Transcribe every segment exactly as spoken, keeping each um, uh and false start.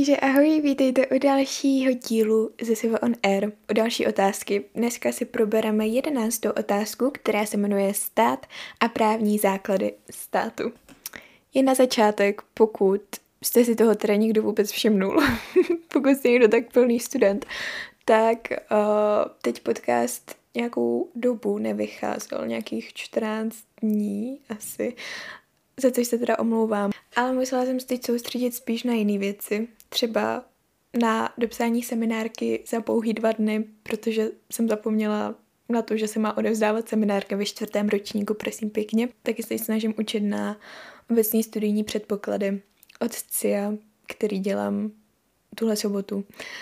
Takže ahoj, vítejte u dalšího dílu ze Siva on Air, u další otázky. Dneska si probereme jedenáctou otázku, která se jmenuje Stát a právní základy státu. Je na začátek, pokud jste si toho teda někdo vůbec všimnul, pokud jste někdo tak plný student, tak uh, teď podcast nějakou dobu nevycházel, nějakých čtrnáct dní asi, za což se teda omlouvám. Ale musela jsem se teď soustředit spíš na jiné věci, třeba na dopsání seminárky za pouhý dva dny, protože jsem zapomněla na to, že se má odevzdávat seminárka ve čtvrtém ročníku, prosím pěkně. Taky se snažím učit na obecní studijní předpoklady od C I A, který dělám tuhle sobotu.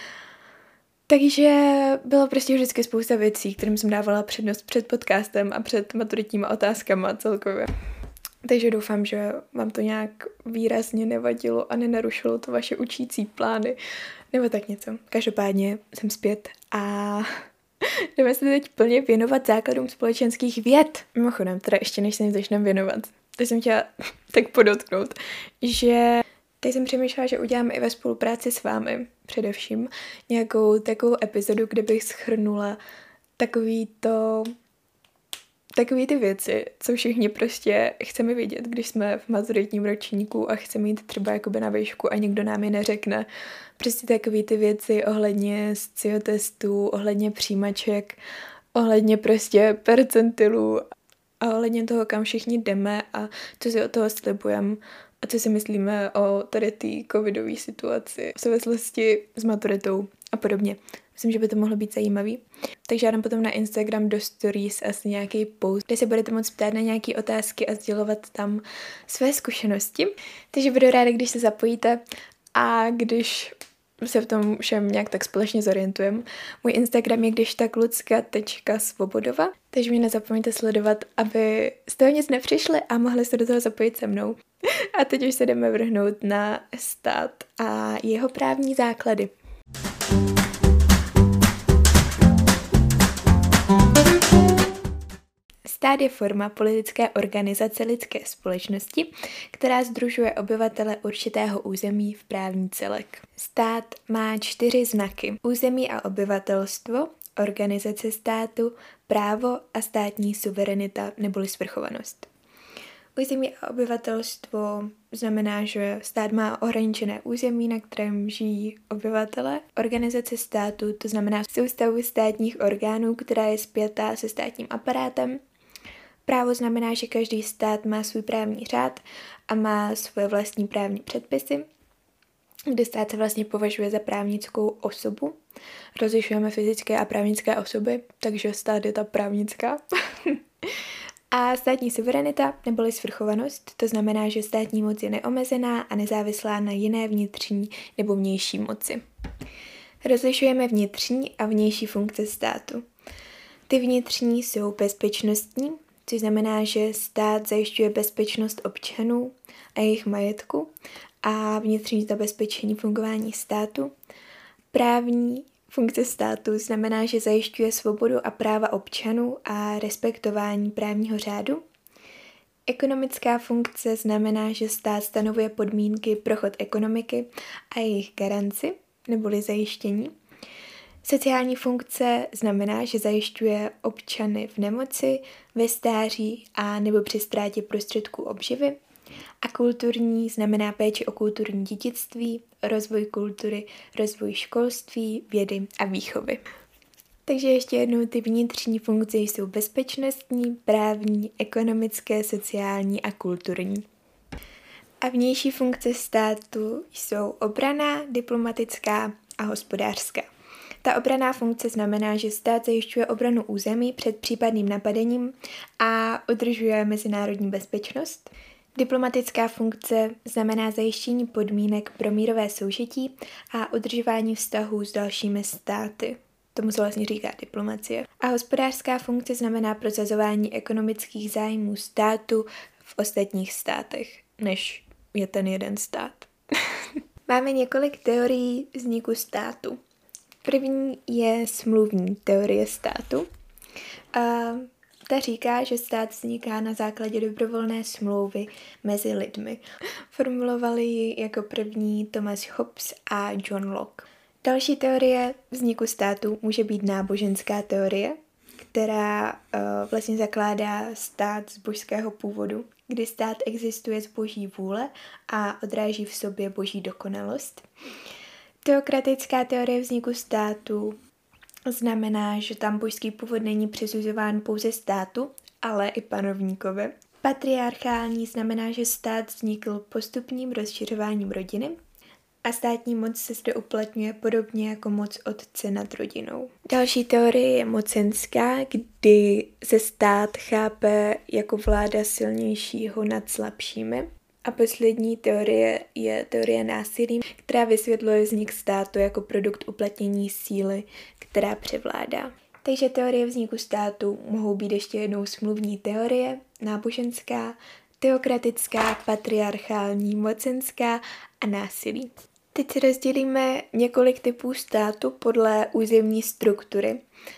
Takže bylo prostě vždycky spousta věcí, kterým jsem dávala přednost před podcastem a před maturitníma otázkama celkově. Takže doufám, že vám to nějak výrazně nevadilo a nenarušilo to vaše učící plány, nebo tak něco. Každopádně jsem zpět a jdeme se teď plně věnovat základům společenských věd. Mimochodem, teda ještě než se jim začneme věnovat, tak jsem chtěla tak podotknout, že teď jsem přemýšlela, že uděláme i ve spolupráci s vámi především nějakou takovou epizodu, kde bych shrnula takový to... Takové ty věci, co všichni prostě chceme vidět, když jsme v maturitním ročníku a chceme jít třeba jakoby na výšku a nikdo nám je neřekne. Prostě takové ty věci ohledně scio testů, ohledně přijímaček, ohledně prostě percentilů a ohledně toho, kam všichni jdeme a co si od toho slibujeme a co si myslíme o tady té covidové situaci v souvislosti s maturitou a podobně. Myslím, že by to mohlo být zajímavý. Takže já dám potom na Instagram do stories asi nějaký post, kde se budete moct ptát na nějaké otázky a sdělovat tam své zkušenosti. Takže budu ráda, když se zapojíte a když se v tom všem nějak tak společně zorientujeme. Můj Instagram je když tak lucka tečka svobodova, takže mě nezapomeňte sledovat, aby z toho nic nepřišli a mohli se do toho zapojit se mnou. A teď už se jdeme vrhnout na stát a jeho právní základy. Stát je forma politické organizace lidské společnosti, která sdružuje obyvatele určitého území v právní celek. Stát má čtyři znaky. Území a obyvatelstvo, organizace státu, právo a státní suverenita neboli svrchovanost. Území a obyvatelstvo znamená, že stát má ohraničené území, na kterém žijí obyvatele. Organizace státu, to znamená soustavu státních orgánů, která je spjatá se státním aparátem. Právo znamená, že každý stát má svůj právní řád a má svoje vlastní právní předpisy, kde stát se vlastně považuje za právnickou osobu. Rozlišujeme fyzické a právnické osoby, takže stát je ta právnická. A státní suverenita neboli svrchovanost, to znamená, že státní moc je neomezená a nezávislá na jiné vnitřní nebo vnější moci. Rozlišujeme vnitřní a vnější funkce státu. Ty vnitřní jsou bezpečnostní, což znamená, že stát zajišťuje bezpečnost občanů a jejich majetku a vnitřní zabezpečení fungování státu. Právní funkce státu znamená, že zajišťuje svobodu a práva občanů a respektování právního řádu. Ekonomická funkce znamená, že stát stanovuje podmínky pro chod ekonomiky a jejich garanci neboli zajištění. Sociální funkce znamená, že zajišťuje občany v nemoci, ve stáří a nebo při ztrátě prostředků obživy. A kulturní znamená péči o kulturní dědictví, rozvoj kultury, rozvoj školství, vědy a výchovy. Takže ještě jednou ty vnitřní funkce jsou bezpečnostní, právní, ekonomické, sociální a kulturní. A vnější funkce státu jsou obranná, diplomatická a hospodářská. Ta obranná funkce znamená, že stát zajišťuje obranu území před případným napadením a udržuje mezinárodní bezpečnost. Diplomatická funkce znamená zajištění podmínek pro mírové soužití a udržování vztahů s dalšími státy. Tomu se vlastně říká diplomacie. A hospodářská funkce znamená prosazování ekonomických zájmů státu v ostatních státech, než je ten jeden stát. Máme několik teorií vzniku státu. První je smluvní teorie státu. A Ta říká, že stát vzniká na základě dobrovolné smlouvy mezi lidmi. Formulovali ji jako první Thomas Hobbes a John Locke. Další teorie vzniku státu může být náboženská teorie, která uh, vlastně zakládá stát z božského původu, kdy stát existuje z boží vůle a odráží v sobě boží dokonalost. Teokratická teorie vzniku státu znamená, že tam božský původ není přisuzován pouze státu, ale i panovníkovi. Patriarchální znamená, že stát vznikl postupným rozšiřováním rodiny a státní moc se zde uplatňuje podobně jako moc otce nad rodinou. Další teorie je mocenská, kdy se stát chápe jako vláda silnějšího nad slabšími. A poslední teorie je teorie násilí, která vysvětluje vznik státu jako produkt uplatnění síly, která převládá. Takže teorie vzniku státu mohou být ještě jednou smluvní teorie, náboženská, teokratická, patriarchální, mocenská a násilí. Teď si rozdělíme několik typů státu podle územní struktury,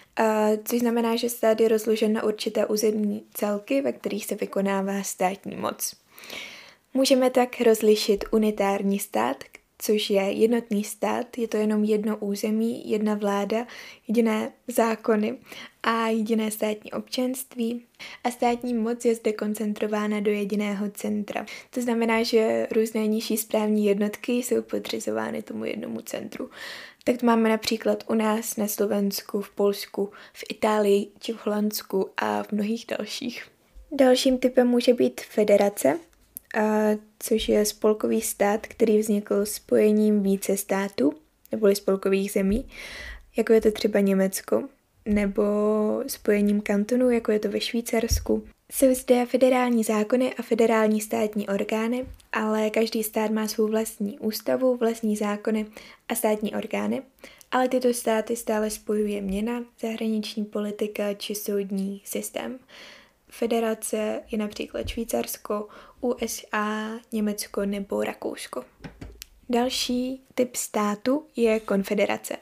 což znamená, že stát je rozložen na určité územní celky, ve kterých se vykonává státní moc. Můžeme tak rozlišit unitární stát, což je jednotný stát, je to jenom jedno území, jedna vláda, jediné zákony a jediné státní občanství. A státní moc je zde koncentrována do jediného centra. To znamená, že různé nižší správní jednotky jsou podřizovány tomu jednomu centru. Tak to máme například u nás na Slovensku, v Polsku, v Itálii či v Holandsku a v mnohých dalších. Dalším typem může být federace, A, což je spolkový stát, který vznikl spojením více států, neboli spolkových zemí, jako je to třeba Německo, nebo spojením kantonů, jako je to ve Švýcarsku. Jsou zde federální zákony a federální státní orgány, ale každý stát má svou vlastní ústavu, vlastní zákony a státní orgány, ale tyto státy stále spojuje měna, zahraniční politika či soudní systém. Federace je například Švýcarsko, U S A, Německo nebo Rakousko. Další typ státu je konfederace.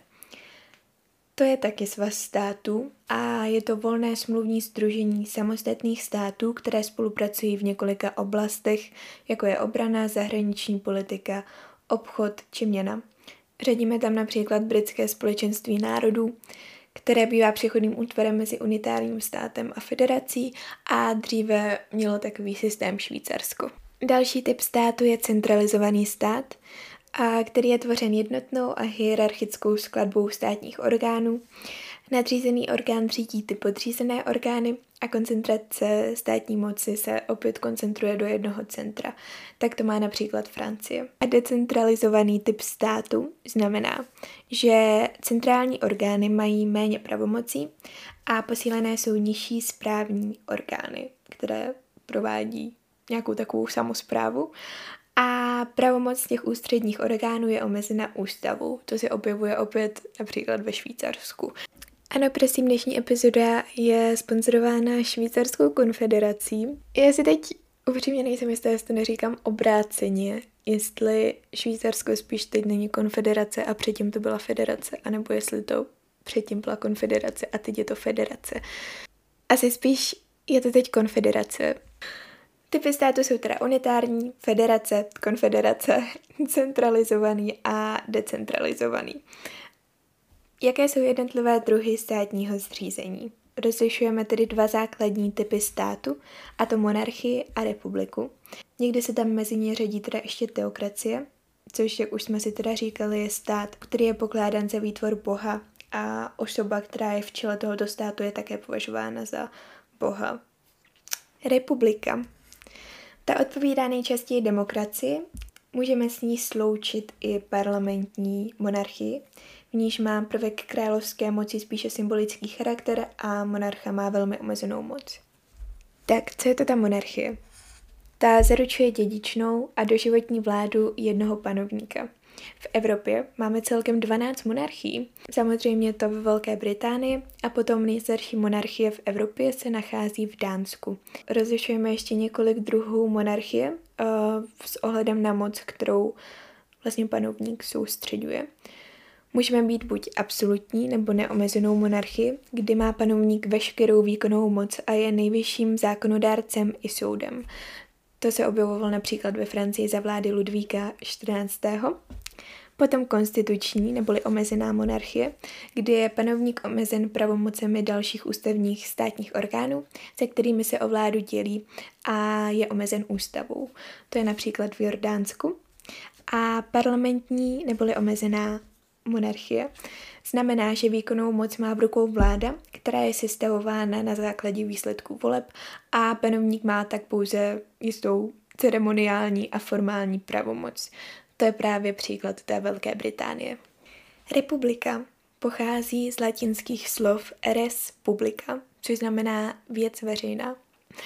To je taky svaz států a je to volné smluvní sdružení samostatných států, které spolupracují v několika oblastech, jako je obrana, zahraniční politika, obchod či měna. Řadíme tam například Britské společenství národů, které bývá přechodným útvarem mezi unitárním státem a federací a dříve mělo takový systém Švýcarsko. Další typ státu je centralizovaný stát, a který je tvořen jednotnou a hierarchickou skladbou státních orgánů. Nadřízený orgán řídí ty podřízené orgány a koncentrace státní moci se opět koncentruje do jednoho centra. Tak to má například Francie. A decentralizovaný typ státu znamená, že centrální orgány mají méně pravomocí a posílené jsou nižší správní orgány, které provádí nějakou takovou samosprávu. A pravomoc těch ústředních orgánů je omezena ústavou. To se objevuje opět například ve Švýcarsku. Ano, prosím, dnešní epizoda je sponzorována Švýcarskou konfederací. Já si teď upřímně nejsem jistá, jestli to neříkám obráceně, jestli Švýcarsko spíš teď není konfederace a předtím to byla federace, anebo jestli to předtím byla konfederace a teď je to federace. Asi spíš je to teď konfederace. Typy státu jsou teda unitární, federace, konfederace, centralizovaný a decentralizovaný. Jaké jsou jednotlivé druhy státního zřízení? Rozlišujeme tedy dva základní typy státu, a to monarchii a republiku. Někdy se tam mezi ně řadí teda ještě teokracie, což, jak už jsme si teda říkali, je stát, který je pokládán za výtvor Boha a osoba, která je v čele tohoto státu, je také považována za Boha. Republika. Ta odpovídá nejčastěji demokracii, můžeme s ní sloučit i parlamentní monarchii, v níž má prvek královské moci spíše symbolický charakter a monarcha má velmi omezenou moc. Tak, co je to ta monarchie? Ta zaručuje dědičnou a doživotní vládu jednoho panovníka. V Evropě máme celkem dvanáct monarchií. Samozřejmě to ve Velké Británii a potom nejstarší monarchie v Evropě se nachází v Dánsku. Rozlišujeme ještě několik druhů monarchie uh, s ohledem na moc, kterou vlastně panovník soustřeďuje. Můžeme být buď absolutní nebo neomezenou monarchii, kdy má panovník veškerou výkonnou moc a je nejvyšším zákonodárcem i soudem. To se objevovalo například ve Francii za vlády Ludvíka čtrnáctého. Potom konstituční neboli omezená monarchie, kdy je panovník omezen pravomocemi dalších ústavních státních orgánů, se kterými se o vládu dělí a je omezen ústavou. To je například v Jordánsku. A parlamentní neboli omezená monarchie znamená, že výkonnou moc má v rukou vláda, která je sestavována na základě výsledků voleb a panovník má tak pouze jistou ceremoniální a formální pravomoc. To je právě příklad té Velké Británie. Republika pochází z latinských slov res publica, což znamená věc veřejná.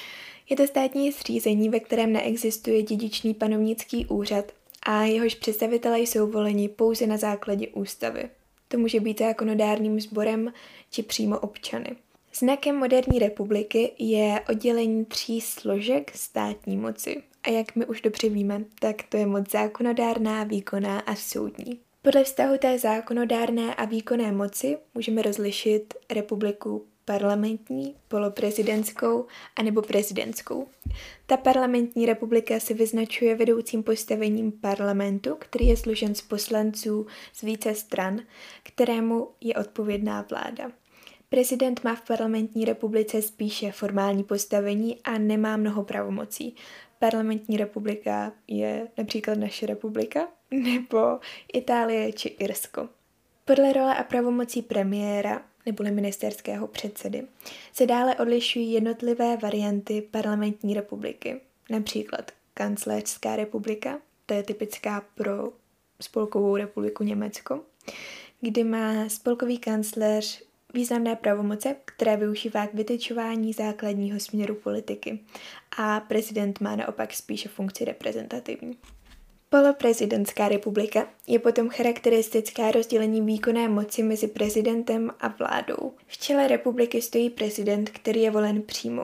Je to státní zřízení, ve kterém neexistuje dědičný panovnický úřad a jehož představitelé jsou voleni pouze na základě ústavy. To může být zákonodárným sborem či přímo občany. Znakem moderní republiky je oddělení tří složek státní moci. A jak my už dobře víme, tak to je moc zákonodárná, výkonná a soudní. Podle vztahu té zákonodárné a výkonné moci můžeme rozlišit republiku parlamentní, poloprezidentskou a nebo prezidentskou. Ta parlamentní republika se vyznačuje vedoucím postavením parlamentu, který je složen z poslanců z více stran, kterému je odpovědná vláda. Prezident má v parlamentní republice spíše formální postavení a nemá mnoho pravomocí. Parlamentní republika je například naše republika nebo Itálie či Irsko. Podle role a pravomocí premiéra neboli ministerského předsedy se dále odlišují jednotlivé varianty parlamentní republiky. Například kancléřská republika, to je typická pro Spolkovou republiku Německo, kdy má spolkový kancléř významné pravomoce, které využívá k vytyčování základního směru politiky a prezident má naopak spíše funkci reprezentativní. Poloprezidentská republika je potom charakteristická rozdělení výkonné moci mezi prezidentem a vládou. V čele republiky stojí prezident, který je volen přímo.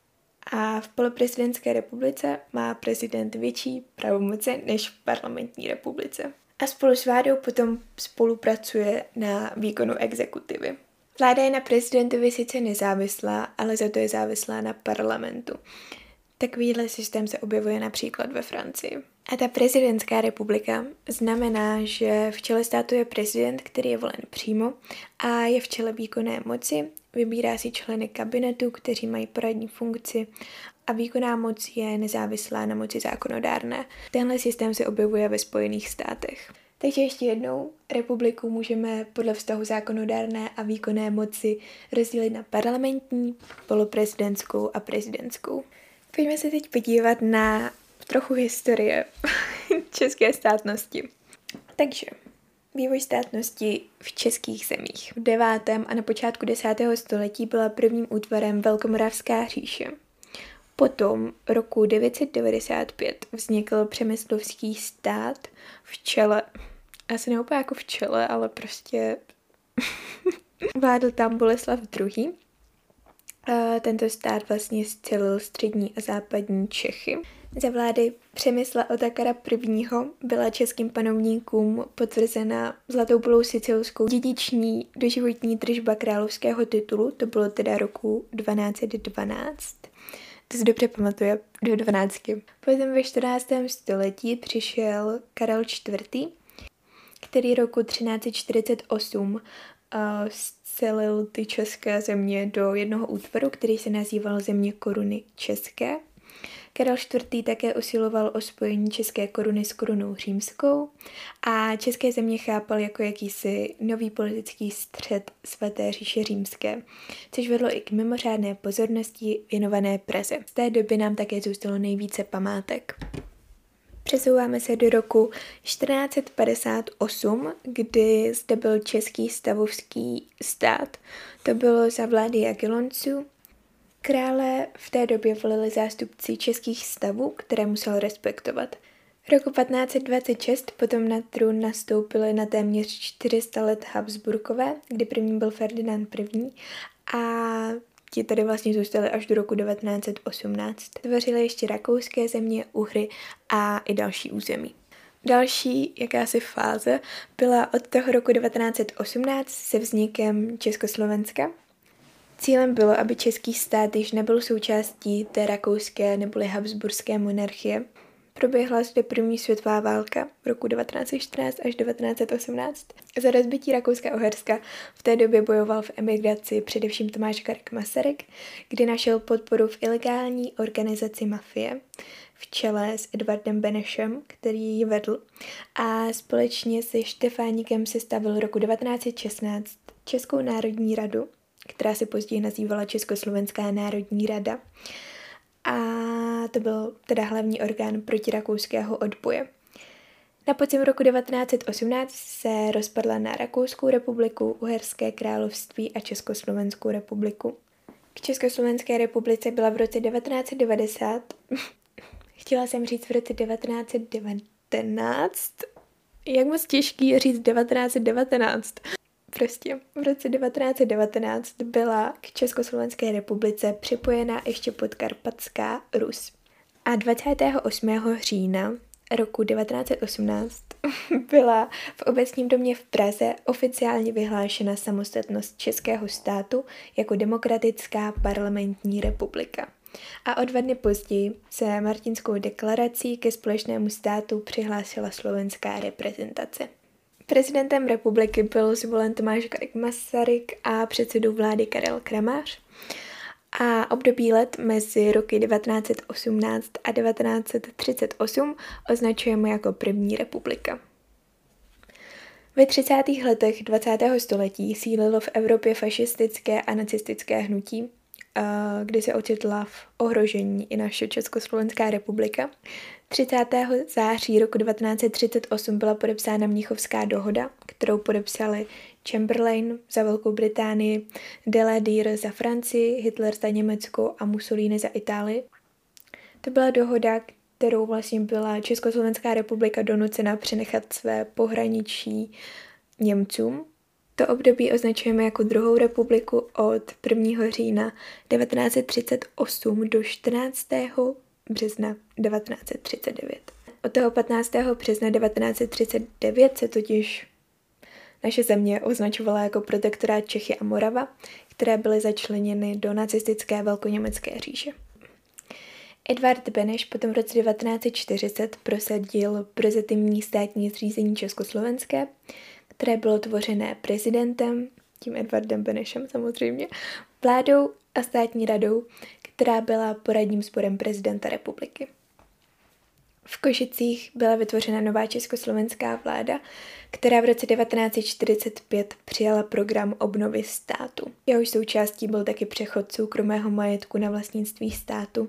A v poloprezidentské republice má prezident větší pravomoce než v parlamentní republice. A spolu s vládou potom spolupracuje na výkonu exekutivy. Vláda je na prezidentovi sice nezávislá, ale za to je závislá na parlamentu. Takovýhle systém se objevuje například ve Francii. A ta prezidentská republika znamená, že v čele státu je prezident, který je volen přímo a je v čele výkonné moci, vybírá si členy kabinetu, kteří mají poradní funkci a výkonná moc je nezávislá na moci zákonodárné. Tenhle systém se objevuje ve Spojených státech. Takže ještě jednou, republiku můžeme podle vztahu zákonodárné a výkonné moci rozdělit na parlamentní, poloprezidentskou a prezidentskou. Pojďme se teď podívat na trochu historie české státnosti. Takže vývoj státnosti v českých zemích. V devátém a na počátku desátého století byla prvním útvarem Velkomoravská říše. Potom roku devět set devadesát pět vznikl přemyslovský stát v čele, asi ne úplně jako v čele, ale prostě vládl tam Boleslav druhý. A tento stát vlastně scelil střední a západní Čechy. Za vlády Přemysla Otakara prvního byla českým panovníkům potvrzena zlatou bulou sicilskou dědiční doživotní držba královského titulu, to bylo teda roku dvanáct set dvanáct. To si dobře pamatuje, do dvanáctky. Potom ve čtrnáctém století přišel Karel čtvrtý, který roku třináct set čtyřicet osm uh, scelil ty české země do jednoho útvaru, který se nazýval Země koruny české. Karel čtvrtý také usiloval o spojení české koruny s korunou římskou a české země chápal jako jakýsi nový politický střed svaté říše římské, což vedlo i k mimořádné pozornosti věnované Praze. Z té doby nám také zůstalo nejvíce památek. Přesouváme se do roku čtrnáct set padesát osm, kdy zde byl český stavovský stát. To bylo za vlády Jagellonců. Krále v té době volili zástupci českých stavů, které musel respektovat. Roku patnáct set dvacet šest potom na trůn nastoupili na téměř čtyři sta let Habsburkové, kdy první byl Ferdinand první a ti tady vlastně zůstali až do roku devatenáct set osmnáct. Tvořili ještě rakouské země, Uhry a i další území. Další jakási fáze byla od toho roku devatenáct set osmnáct se vznikem Československa. Cílem bylo, aby český stát již nebyl součástí té rakouské neboli habsburské monarchie. Proběhla zde první světová válka v roku devatenáct set čtrnáct až devatenáct set osmnáct. Za rozbití Rakouska-Uherska v té době bojoval v emigraci především Tomáš Garrigue Masaryk, kdy našel podporu v ilegální organizaci mafie v čele s Edvardem Benešem, který ji vedl, a společně se Štefánikem sestavil roku devatenáct set šestnáct Českou národní radu, která se později nazývala Československá národní rada. A to byl teda hlavní orgán protirakouského odboje. Na podzim roku devatenáct set osmnáct se rozpadla na Rakouskou republiku, Uherské království a Československou republiku. K Československé republice byla v roce devatenáct set devadesát, chtěla jsem říct v roce devatenáct set devatenáct, jak moc těžký je říct devatenáct set devatenáct. Prostě v roce devatenáct set devatenáct byla k Československé republice připojena ještě Podkarpatská Rus. A dvacátého osmého října roku devatenáct set osmnáct byla v Obecním domě v Praze oficiálně vyhlášena samostatnost českého státu jako demokratická parlamentní republika. A o dva dny později se Martinskou deklarací ke společnému státu přihlásila slovenská reprezentace. Prezidentem republiky byl zvolen Tomáš Garrigue Masaryk a předsedou vlády Karel Kramář. A období let mezi roky devatenáct set osmnáct a devatenáct set třicet osm označujeme jako první republika. Ve třicátých letech dvacátého století sílilo v Evropě fašistické a nacistické hnutí, kdy se ocitla v ohrožení i naše Československá republika. třicátého září roku devatenáct set třicet osm byla podepsána Mnichovská dohoda, kterou podepsali Chamberlain za Velkou Británii, Daladier za Francii, Hitler za Německo a Mussolini za Itálii. To byla dohoda, kterou vlastně byla Československá republika donucena přenechat své pohraničí Němcům. To období označujeme jako druhou republiku od prvního října devatenáct set třicet osm do čtrnáctého března devatenáct set třicet devět. Od toho patnáctého března devatenáct set třicet devět se totiž naše země označovala jako protektorát Čechy a Morava, které byly začleněny do nacistické velkoněmecké říše. Edvard Beneš potom v roce devatenáct set čtyřicet prosadil prozatímní státní zřízení československé, které bylo tvořené prezidentem, tím Edvardem Benešem samozřejmě, vládou a státní radou, která byla poradním sborem prezidenta republiky. V Košicích byla vytvořena nová československá vláda, která v roce devatenáct set čtyřicet pět přijala program obnovy státu. Jehož součástí byl taky přechod soukromého majetku na vlastnictví státu.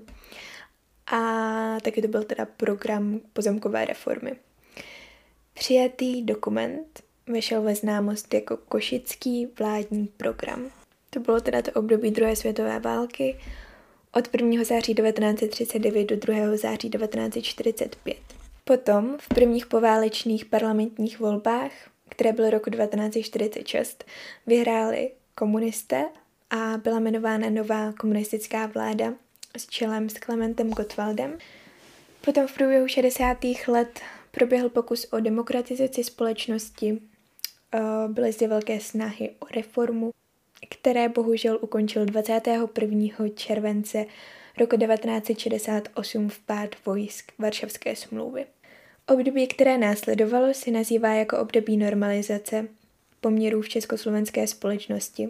A taky to byl teda program pozemkové reformy. Přijatý dokument vešel ve známost jako Košický vládní program. To bylo teda to období druhé světové války od prvního září devatenáct set třicet devět do druhého září devatenáct set čtyřicet pět. Potom v prvních poválečných parlamentních volbách, které byly roku devatenáct set čtyřicet šest, vyhráli komunisté a byla jmenována nová komunistická vláda s čelem s Klementem Gottwaldem. Potom v průběhu šedesátých let proběhl pokus o demokratizaci společnosti. Byly zde velké snahy o reformu, které bohužel ukončil dvacátého prvního července roku devatenáct set šedesát osm vpád vojsk Varšavské smlouvy. Období, které následovalo, se nazývá jako období normalizace poměrů v československé společnosti,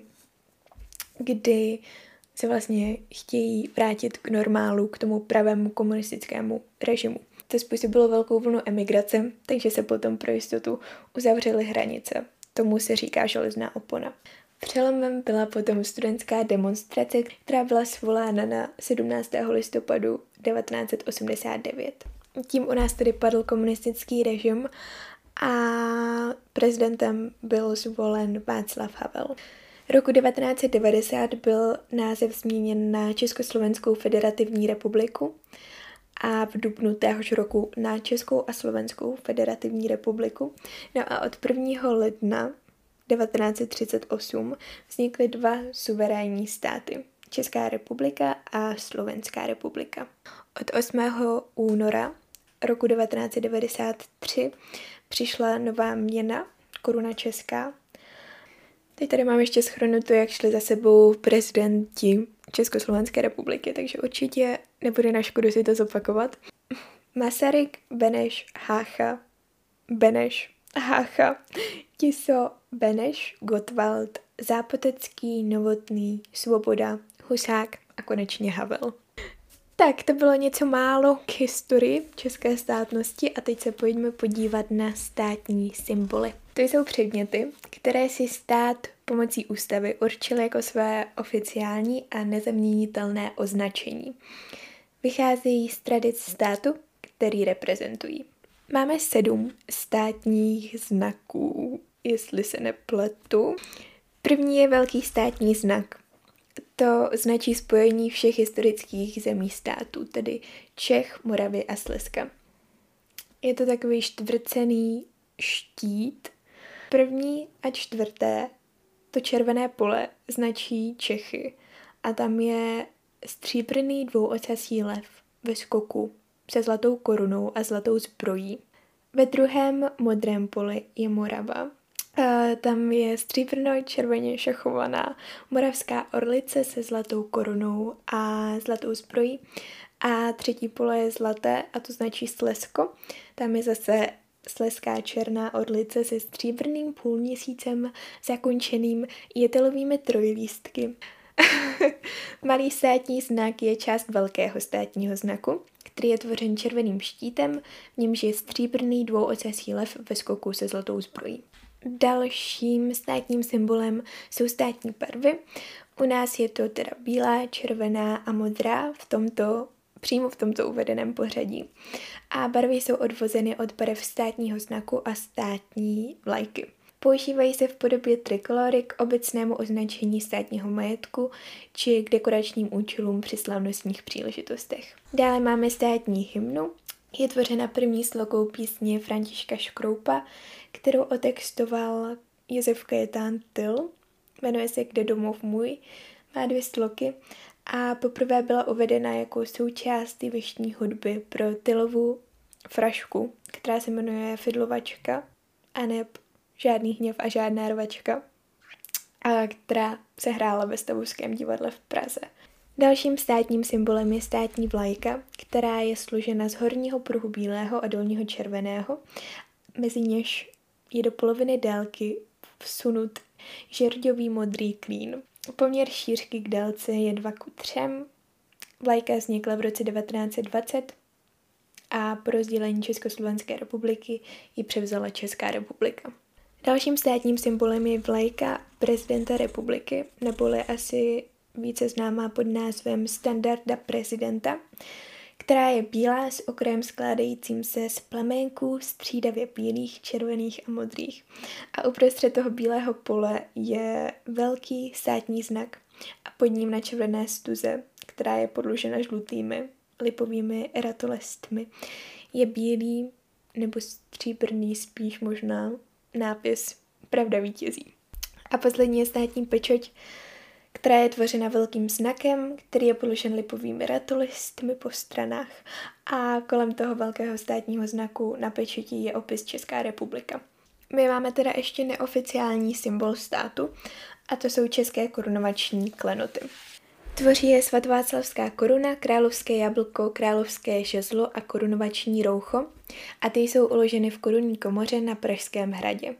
kdy se vlastně chtějí vrátit k normálu, k tomu pravému komunistickému režimu. To způsobilo velkou vlnu emigrace, takže se potom pro jistotu uzavřely hranice. Tomu se říká železná opona. Přelomem byla potom studentská demonstrace, která byla svolána na sedmnáctého listopadu devatenáct set osmdesát devět. Tím u nás tedy padl komunistický režim a prezidentem byl zvolen Václav Havel. Roku devatenáct set devadesát byl název změněn na Československou federativní republiku a v dubnu téhož roku na Českou a Slovenskou federativní republiku. No a od prvního ledna devatenáct set třicet osm vznikly dva suverénní státy, Česká republika a Slovenská republika. Od osmého února roku devatenáct set devadesát tři přišla nová měna, koruna česká. Teď tady mám ještě shrnuto, jak šli za sebou prezidenti Československé republiky, takže určitě nebude na škodu si to zopakovat. Masaryk, Beneš, Hácha, Beneš, Hácha, Tiso, Beneš, Gottwald, Zápotocký, Novotný, Svoboda, Husák a konečně Havel. Tak, to bylo něco málo k historii české státnosti a teď se pojďme podívat na státní symboly. To jsou předměty, které si stát pomocí ústavy určil jako své oficiální a nezaměnitelné označení. Vycházejí z tradic státu, který reprezentují. Máme sedm státních znaků, jestli se nepletu. První je velký státní znak. To značí spojení všech historických zemí států, tedy Čech, Moravy a Slezska. Je to takový čtvrcený štít. První a čtvrté, to červené pole, značí Čechy a tam je stříbrný dvouocasý lev ve skoku se zlatou korunou a zlatou zbrojí. Ve druhém modrém poli je Morava. E, tam je stříbrno-červeně šachovaná moravská orlice se zlatou korunou a zlatou zbrojí. A třetí pole je zlaté a to značí Slezsko. Tam je zase slezská černá orlice se stříbrným půlměsícem zakončeným jetelovými trojlístky. Malý státní znak je část velkého státního znaku, který je tvořen červeným štítem, v němž je stříbrný dvouocasý lev ve skoku se zlatou zbrojí. Dalším státním symbolem jsou státní barvy. U nás je to teda bílá, červená a modrá v tomto, přímo v tomto uvedeném pořadí. A barvy jsou odvozeny od barev státního znaku a státní vlajky. Používají se v podobě trikolory k obecnému označení státního majetku či k dekoračním účelům při slavnostních příležitostech. Dále máme státní hymnu. Je tvořena první slokou písně Františka Škroupa, kterou otextoval Josef Kajetán Tyl. Jmenuje se Kde domov můj, má dvě sloky a poprvé byla uvedena jako součást jevištní hudby pro Tylovu frašku, která se jmenuje Fidlovačka a neb Žádný hněv a žádná rvačka, a která se hrála ve Stavovském divadle v Praze. Dalším státním symbolem je státní vlajka, která je složena z horního pruhu bílého a dolního červeného, mezi něž je do poloviny délky vsunut žerďový modrý klín. Poměr šířky k délce je dva ku třem. Vlajka vznikla v roce devatenáct set dvacet a po rozdělení Československé republiky ji převzala Česká republika. Dalším státním symbolem je vlajka prezidenta republiky, neboli asi více známá pod názvem standarda prezidenta, která je bílá s okrajem skládajícím se z pleménků střídavě bílých, červených a modrých. A uprostřed toho bílého pole je velký státní znak a pod ním na červené stuze, která je podložena žlutými lipovými ratolestmi, je bílý nebo stříbrný spíš možná nápis Pravda vítězí. A poslední je státní pečeť, která je tvořena velkým znakem, který je podložen lipovými ratolestmi po stranách a kolem toho velkého státního znaku na pečeti je opis Česká republika. My máme teda ještě neoficiální symbol státu a to jsou české korunovační klenoty. Tvoří je svatováclavská koruna, královské jablko, královské žezlo a korunovační roucho a ty jsou uloženy v korunní komoře na Pražském hradě.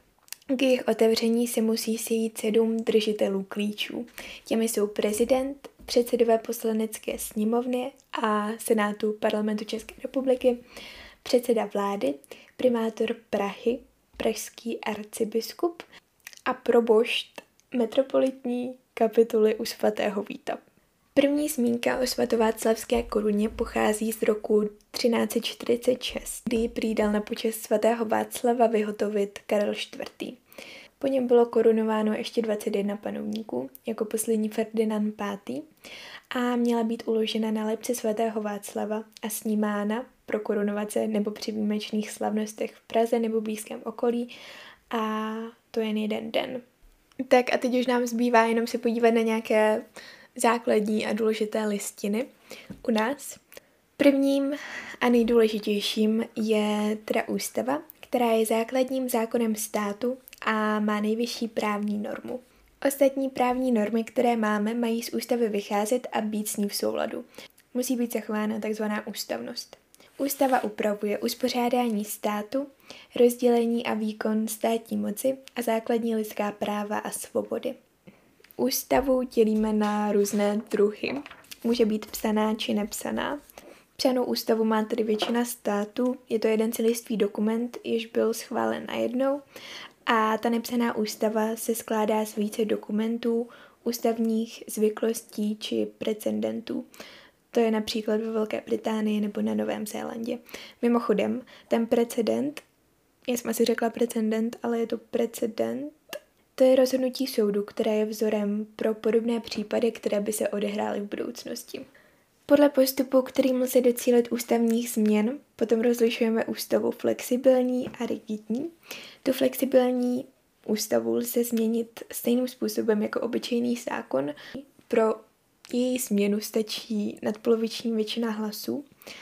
K jejich otevření se musí sejít sedm držitelů klíčů. Těmi jsou prezident, předsedové poslanecké sněmovny a senátu parlamentu České republiky, předseda vlády, primátor Prahy, pražský arcibiskup a probošt metropolitní kapituly u svatého Víta. První zmínka o svatováclavské koruně pochází z roku třináct set čtyřicet šest, kdy ji prý dal na počest svatého Václava vyhotovit Karel čtvrtý. Po něm bylo korunováno ještě dvacet jedna panovníků, jako poslední Ferdinand pátý, a měla být uložena na lebce svatého Václava a snímána pro korunovace nebo při výjimečných slavnostech v Praze nebo blízkém okolí, a to jen jeden den. Tak a teď už nám zbývá jenom se podívat na nějaké základní a důležité listiny u nás. Prvním a nejdůležitějším je teda ústava, která je základním zákonem státu a má nejvyšší právní normu. Ostatní právní normy, které máme, mají z ústavy vycházet a být s ní v souladu. Musí být zachována tzv. Ústavnost. Ústava upravuje uspořádání státu, rozdělení a výkon státní moci a základní lidská práva a svobody. Ústavu dělíme na různé druhy. Může být psaná či nepsaná. Psanou ústavu má tedy většina států, je to jeden celistvý dokument, jež byl schválen najednou, a ta nepsaná ústava se skládá z více dokumentů, ústavních zvyklostí či precedentů. To je například ve Velké Británii nebo na Novém Zélandě. Mimochodem, ten precedent, já jsem asi řekla precedent, ale je to precedent, to je rozhodnutí soudu, které je vzorem pro podobné případy, které by se odehrály v budoucnosti. Podle postupu, kterým lze docílit ústavních změn, potom rozlišujeme ústavu flexibilní a rigidní. Tu flexibilní ústavu lze změnit stejným způsobem jako obyčejný zákon. Pro její změnu stačí nadpoloviční většina hlasů.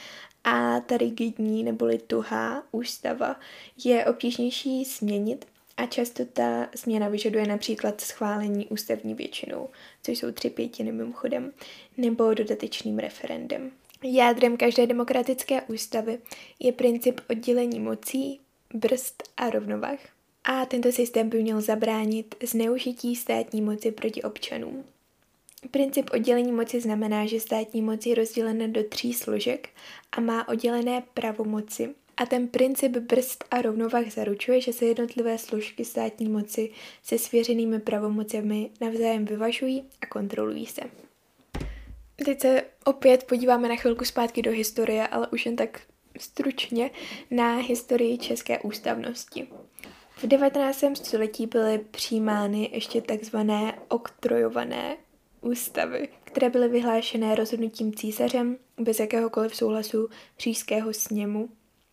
A ta rigidní neboli tuhá ústava je obtížnější změnit a často ta změna vyžaduje například schválení ústavní většinou, což jsou tři pětiny mimochodem, nebo dodatečným referendem. Jádrem každé demokratické ústavy je princip oddělení mocí, brzd a rovnovah. A tento systém by měl zabránit zneužití státní moci proti občanům. Princip oddělení moci znamená, že státní moc je rozdělena do tří složek a má oddělené pravomoci. A ten princip brzd a rovnovah zaručuje, že se jednotlivé složky státní moci se svěřenými pravomocemi navzájem vyvažují a kontrolují se. Teď se opět podíváme na chvilku zpátky do historie, ale už jen tak stručně na historii české ústavnosti. V devatenáctém století byly přijímány ještě takzvané oktrojované ústavy, které byly vyhlášené rozhodnutím císařem bez jakéhokoliv souhlasu říšského sněmu.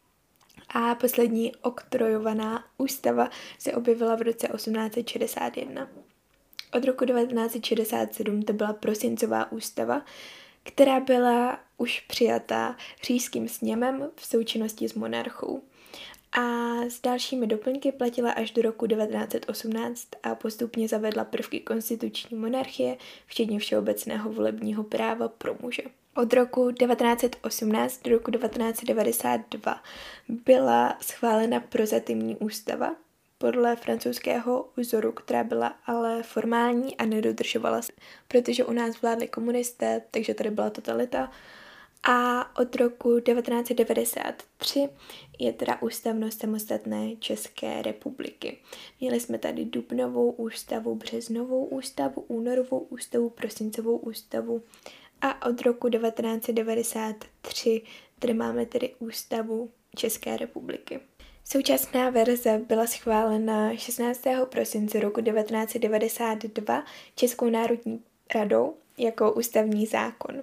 A poslední oktrojovaná ústava se objevila v roce osmnáct set šedesát jedna. Od roku devatenáct set šedesát sedm to byla prosincová ústava, která byla už přijatá říšským sněmem v součinnosti s monarchou. A s dalšími doplňky platila až do roku devatenáct set osmnáct a postupně zavedla prvky konstituční monarchie, včetně všeobecného volebního práva pro muže. Od roku devatenáct set osmnáct do roku devatenáct set devadesát dva byla schválena prozatímní ústava podle francouzského vzoru, která byla ale formální a nedodržovala se, protože u nás vládli komunisté, takže tady byla totalita. A od roku devatenáct set devadesát tři je teda ústavnost samostatné České republiky. Měli jsme tady dubnovou ústavu, březnovou ústavu, únorovou ústavu, prosincovou ústavu a od roku devatenáct set devadesát tři tady máme tedy ústavu České republiky. Současná verze byla schválena šestnáctého prosince roku devatenáct set devadesát dva Českou národní radou jako ústavní zákon.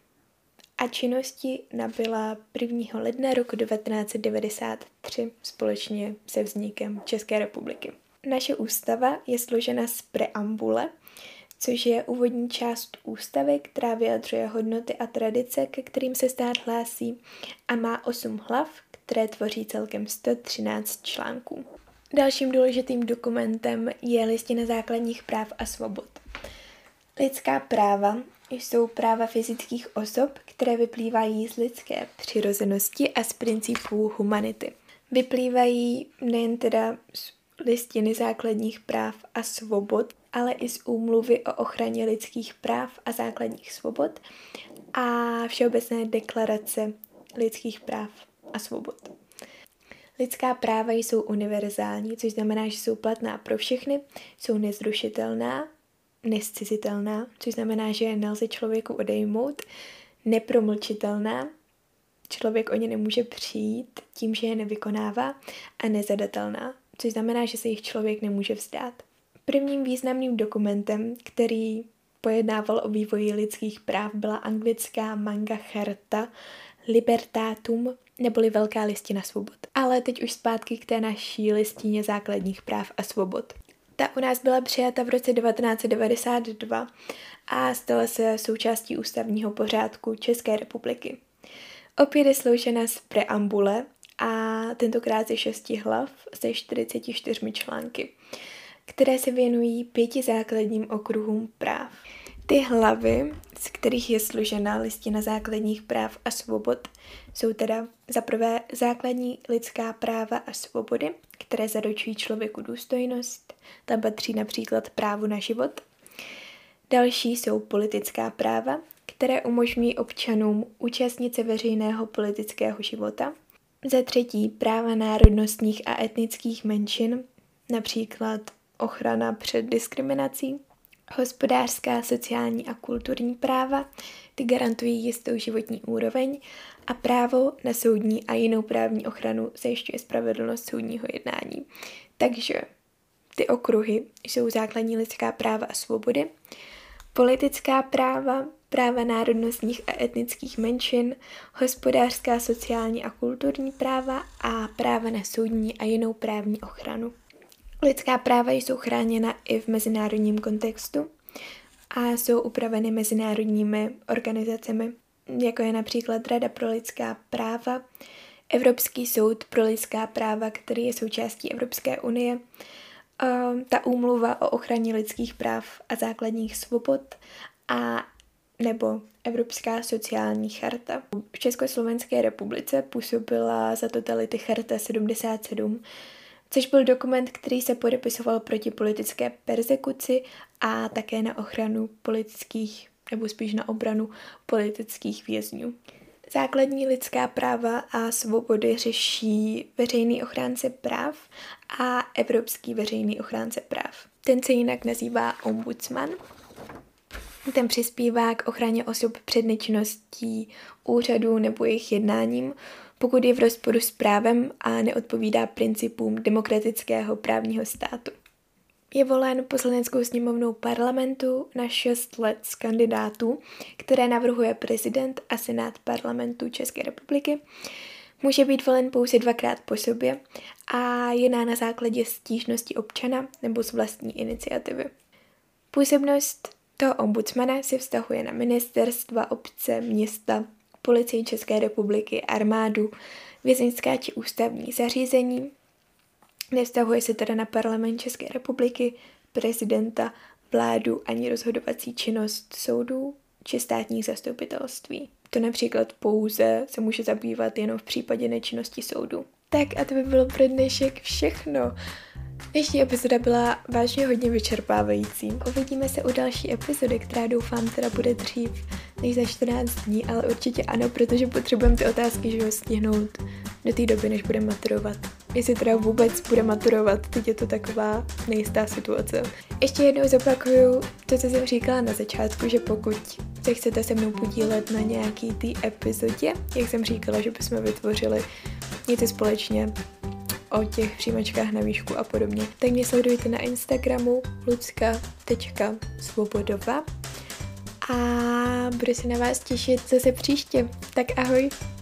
A činnosti nabyla prvního ledna roku devatenáct set devadesát tři společně se vznikem České republiky. Naše ústava je složena z preambule, což je úvodní část ústavy, která vyjadřuje hodnoty a tradice, ke kterým se stát hlásí a má osm hlav, které tvoří celkem sto třináct článků. Dalším důležitým dokumentem je Listina základních práv a svobod. Lidská práva jsou práva fyzických osob, které vyplývají z lidské přirozenosti a z principů humanity. Vyplývají nejen teda z Listiny základních práv a svobod, ale i z úmluvy o ochraně lidských práv a základních svobod a Všeobecné deklarace lidských práv a svobod. Lidská práva jsou univerzální, což znamená, že jsou platná pro všechny, jsou nezrušitelná, nezcizitelná, což znamená, že nelze člověku odejmout, nepromlčitelná, člověk o ně nemůže přijít tím, že je nevykonává, a nezadatelná, což znamená, že se jich člověk nemůže vzdát. Prvním významným dokumentem, který pojednával o vývoji lidských práv, byla anglická Magna Charta Libertatum, neboli Velká listina svobod. Ale teď už zpátky k té naší listině základních práv a svobod. Ta u nás byla přijata v roce devatenáct set devadesát dva a stala se součástí ústavního pořádku České republiky. Opět je složena z preambule a tentokrát ze šesti hlav se čtyřiceti čtyřmi články, které se věnují pěti základním okruhům práv. Ty hlavy, z kterých je složena Listina základních práv a svobod, jsou teda za prvé základní lidská práva a svobody, které zaručují člověku důstojnost. Tam patří například právo na život. Další jsou politická práva, které umožňují občanům účastnit se veřejného politického života. Za třetí práva národnostních a etnických menšin, například ochrana před diskriminací. Hospodářská, sociální a kulturní práva, ty garantují jistou životní úroveň a právo na soudní a jinou právní ochranu zajišťuje spravedlnost soudního jednání. Takže ty okruhy jsou základní lidská práva a svobody, politická práva, práva národnostních a etnických menšin, hospodářská, sociální a kulturní práva a práva na soudní a jinou právní ochranu. Lidská práva jsou chráněna i v mezinárodním kontextu a jsou upraveny mezinárodními organizacemi, jako je například Rada pro lidská práva, Evropský soud pro lidská práva, který je součástí Evropské unie, ta úmluva o ochraně lidských práv a základních svobod a nebo Evropská sociální charta. V Československé republice působila za totality Charta sedmdesát sedm, což byl dokument, který se podepisoval proti politické perzekuci a také na ochranu politických, nebo spíš na obranu politických vězňů. Základní lidská práva a svobody řeší veřejný ochránce práv a Evropský veřejný ochránce práv. Ten se jinak nazývá ombudsman. Ten přispívá k ochraně osob před nečinností úřadů nebo jejich jednáním, pokud je v rozporu s právem a neodpovídá principům demokratického právního státu. Je volen Poslaneckou sněmovnou parlamentu na šest let z kandidátů, které navrhuje prezident a senát parlamentu České republiky. Může být volen pouze dvakrát po sobě a jedná na základě stížnosti občana nebo z vlastní iniciativy. Působnost toho ombudsmana se vztahuje na ministerstva, obce, města, Policii České republiky, armádu, vězeňská či ústavní zařízení. Nevztahuje se teda na parlament České republiky, prezidenta, vládu ani rozhodovací činnost soudů či státních zastupitelství. To například pouze se může zabývat jenom v případě nečinnosti soudu. Tak a to by bylo pro dnešek všechno. Dnešní epizoda byla vážně hodně vyčerpávající. Uvidíme se u další epizody, která doufám teda bude dřív než za čtrnáct dní, ale určitě ano, protože potřebujeme ty otázky, že ho stihnout do té doby, než budeme maturovat. Jestli teda vůbec bude maturovat, teď je to taková nejistá situace. Ještě jednou zopakuju to, co jsem říkala na začátku, že pokud se chcete se mnou podílet na nějaký té epizodě, jak jsem říkala, že bychom vytvořili něco společně o těch přijímačkách na výšku a podobně, tak mě sledujte na Instagramu lucka tečka svobodova a budu se na vás těšit zase příště. Tak ahoj!